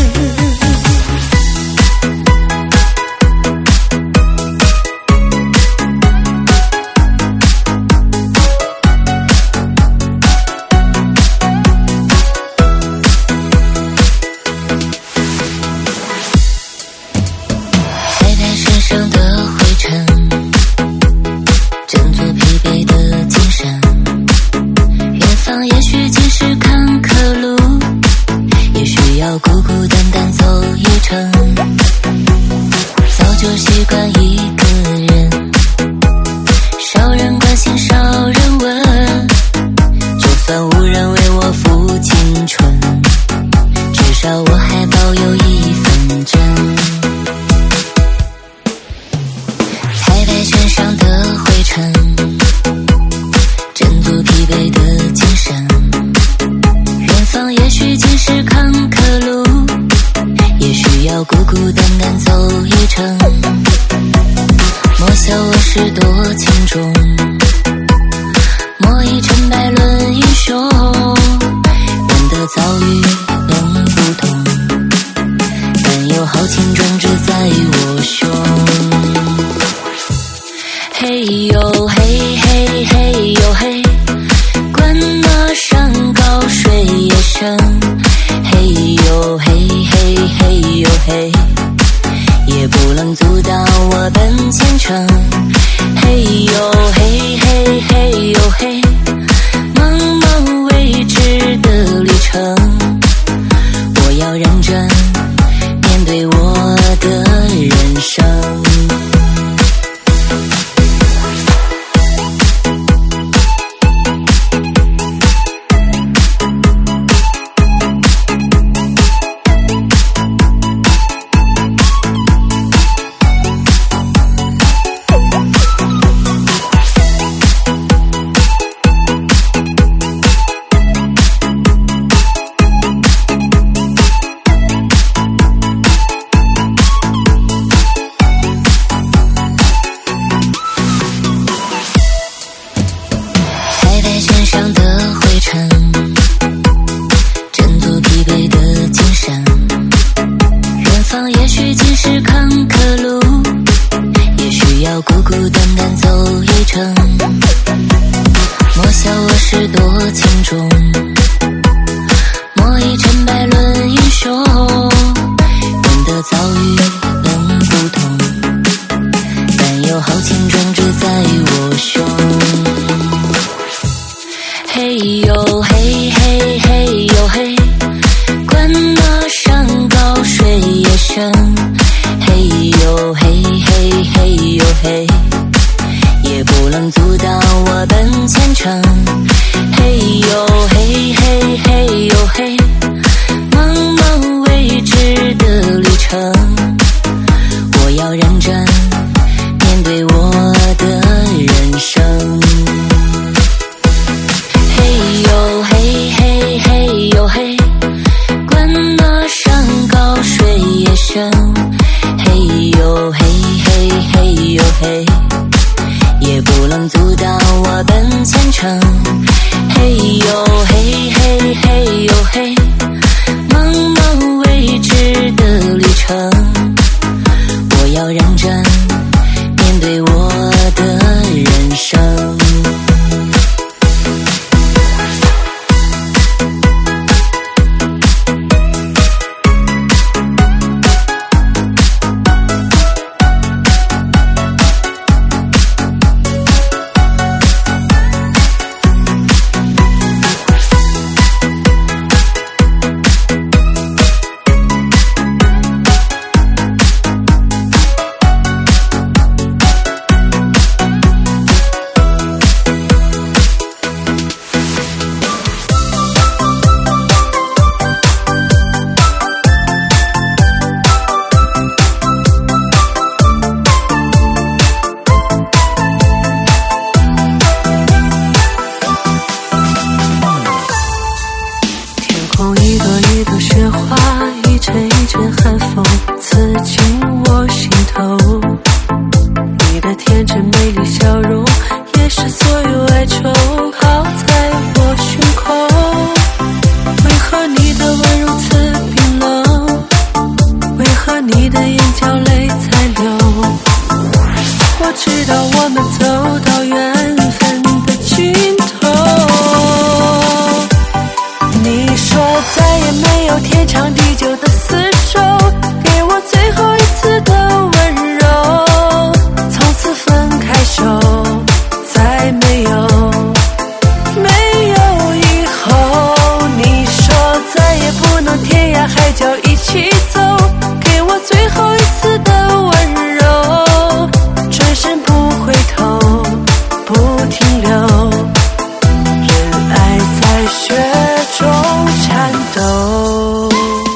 拍拍身上的灰尘，振作疲惫的精神。远方也许尽是坎坷路，也需要孤孤单单走一程。早就习惯一个人，少人关心少人问，就算无人为我付青春，至少我还保有一份真。拍拍身上的灰尘，振作疲惫的精神。远方也许尽是坎坷路，也需要孤孤单单走一程。莫笑我是多情重，莫以成败论英雄。人的遭遇能不同，但有豪情壮志在我胸。嘿呦嘿嘿嘿呦嘿，管那山高水也深。嘿呦嘿嘿嘿呦嘿，也不能阻挡我奔前程。嘿呦嘿嘿嘿呦嘿，茫茫未知的旅程，我要认真面对我的人生。身上的灰尘，振作疲惫的精神。远方也许尽是坎坷路，也需要孤孤单单走一程。莫笑我是多情重，莫以成败论英雄。人的遭遇能不同，但有豪情壮志在我胸。嘿呦嘿嘿嘿呦嘿，管那山高水也深。嘿呦嘿嘿嘿呦嘿，也不能阻挡我奔前程。嘿呦嘿嘿嘿呦嘿，茫茫未知的旅程，我要认真面对我的人生。嘿呦嘿嘿嘿呦嘿，管那山高水也深。嘿呦嘿嘿嘿呦嘿，也不能阻挡我奔前程。嘿呦嘿嘿嘿呦嘿，茫茫未知的旅程。 你的眼角泪才流。我知道我们走到缘分的尽头。你说再也没有天长地久的厮守，给我最后一次的温柔，从此分开手，再没有以后。你说再也不能天涯海角一起走，给我最后一次的温柔，转身不回头，不停留，人爱在雪中颤抖。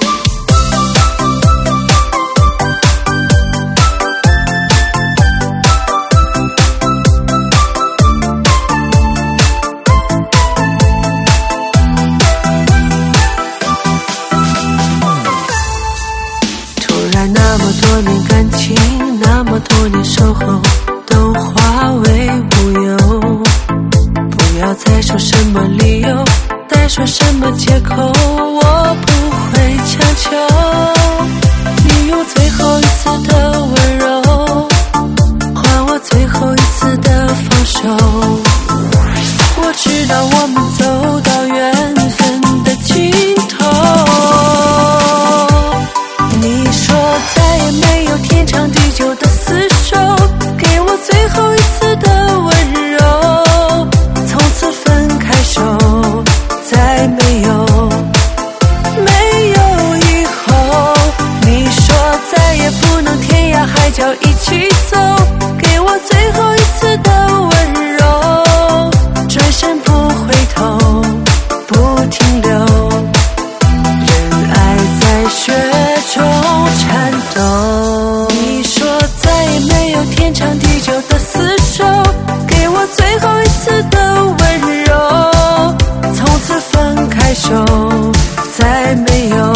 那么多年感情，那么多年守候，都化为乌有。不要再说什么理由，再说什么借口，我不会强求。你用最后一次的温柔，换我最后一次的放手。我知道我们走到缘分的尽头。你说再也没有天长地久的厮守，给我最后一次的温柔，从此分开手，再没有以后。你说再也不能天涯海角一起走，给我最后一次的温柔，转身不回头，不停留，人爱在雪中颤抖。你说再也没有天长地久的厮守，给我最后一次的温柔，从此分开手，再没有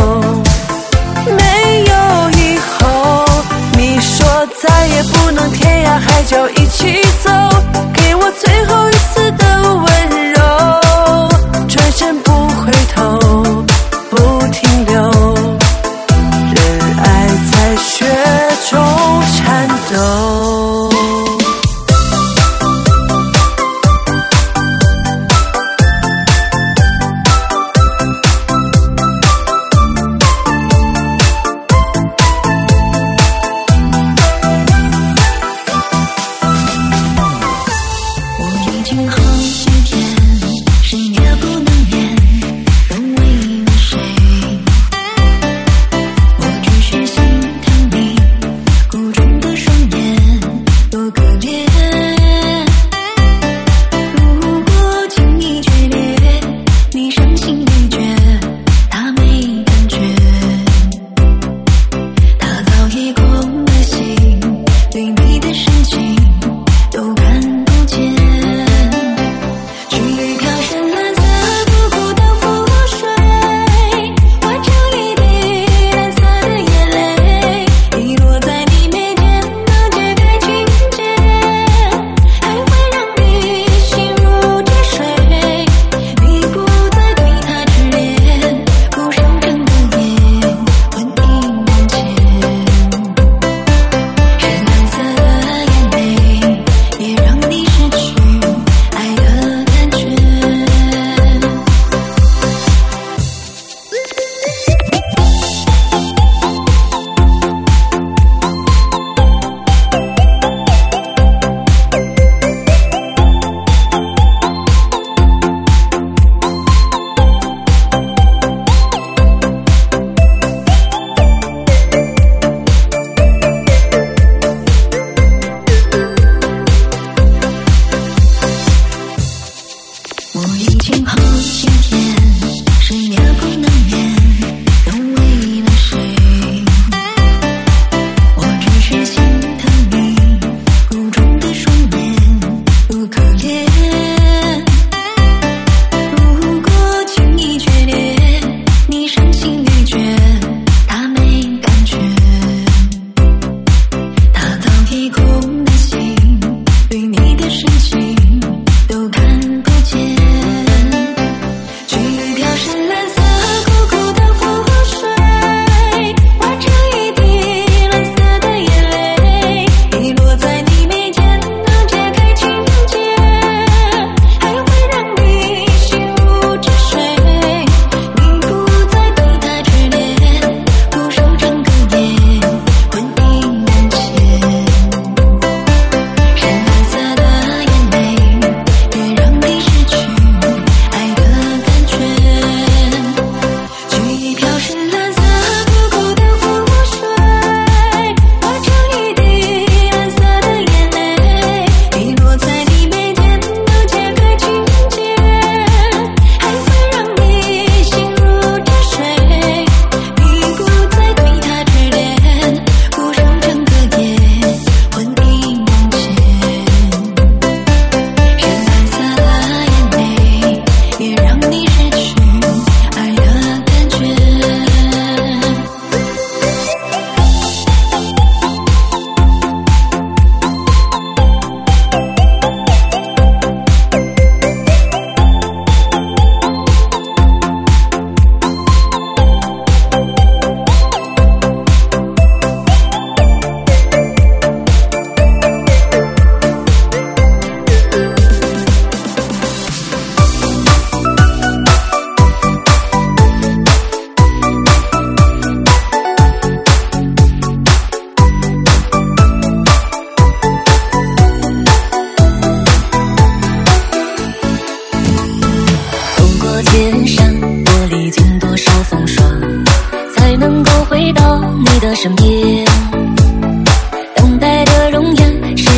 以后。你说再也不能天涯海角一起走，给我最后一次的温柔，转身不回头，不停留，人爱在雪中颤抖。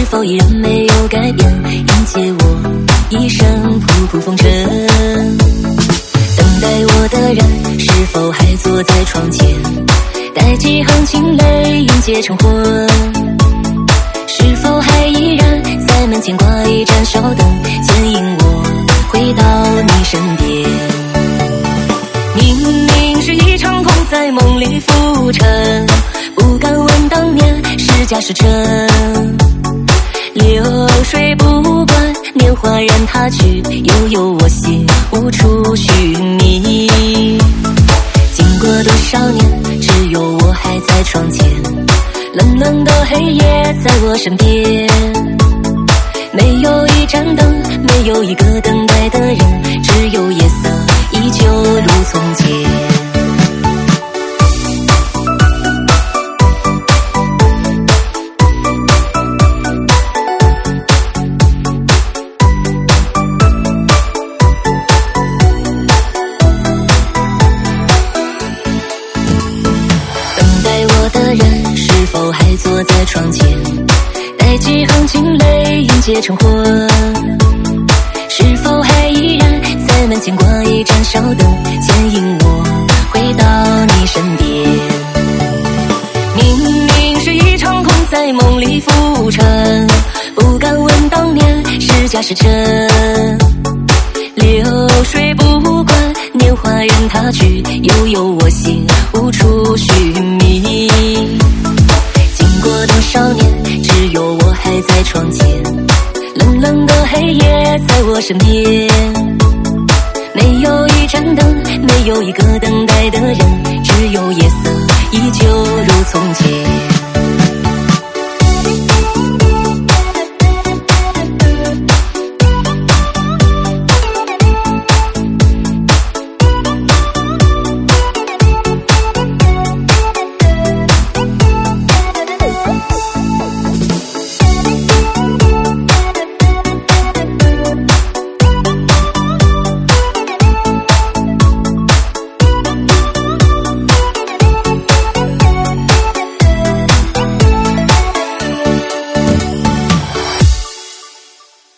否依然没有改变？迎接我一生仆仆风尘。等待我的人是否还坐在窗前？带几行清泪迎接晨昏。是否还依然在门前挂一盏小灯，牵引我回到你身边？明明是一场空，在梦里浮沉，不敢问当年是假是真。流水不管年华任它去，悠悠我心无处寻觅。经过多少年，只有我还在窗前，冷冷的黑夜在我身边。没有一盏灯，没有一个等待的人，只有夜色依旧如从前。坐在窗前，带几行清泪迎接晨昏。是否还依然在门前挂一盏小灯，牵引我回到你身边？明明是一场空，在梦里浮沉，不敢问当年是假是真。流水不管年华任它去，悠悠我心无处寻觅。经过多少年，只有我还在窗前，冷冷的黑夜在我身边。没有一盏灯，没有一个等待的人，只有夜色依旧如从前。